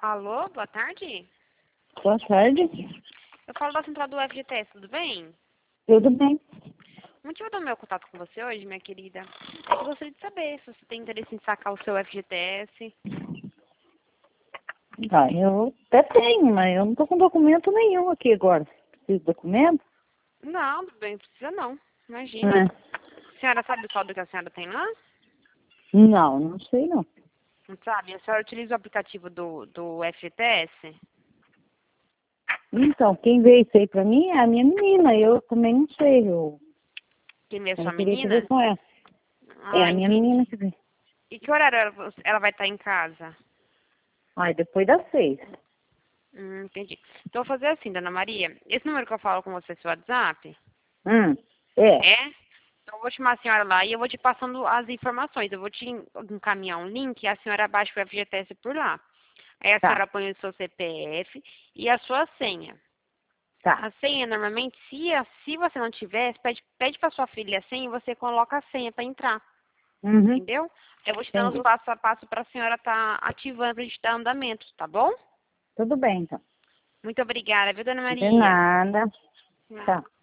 Alô, boa tarde. Boa tarde. Eu falo da central do FGTS, tudo bem? Tudo bem? O motivo do meu contato com você hoje, minha querida, é que eu gostaria de saber se você tem interesse em sacar o seu FGTS. Ah, eu até tenho, mas eu não tô com documento nenhum aqui agora. Preciso de documento? Não, tudo bem, não precisa não. Imagina. É. A senhora sabe o saldo que a senhora tem lá? Não, não sei não. Não sabe? A senhora utiliza o aplicativo do FGTS? Então, quem veio isso aí pra mim é a minha menina. Eu também não sei. Quem é sua Eu queria ver menina? com ela. É Ah, a minha entendi. menina que veio. E que horário ela vai estar em casa? Ai, depois das 6. Entendi. Então, eu vou fazer assim, dona Maria. Esse número que eu falo com você é seu WhatsApp? É. É? Então, eu vou chamar a senhora lá e eu vou te passando as informações. Eu vou te encaminhar um link e a senhora baixa o FGTS por lá. Aí a Tá, senhora põe o seu CPF e a sua senha. tá. A senha, normalmente, se você não tiver, pede para sua filha a senha e você coloca a senha para entrar. Uhum. Entendeu? Eu vou te dando os Entendi. passo a passo para a senhora estar ativando para a gente dar andamento, tá bom? Tudo bem, então. Muito obrigada, viu, dona De Maria? nada. Tá.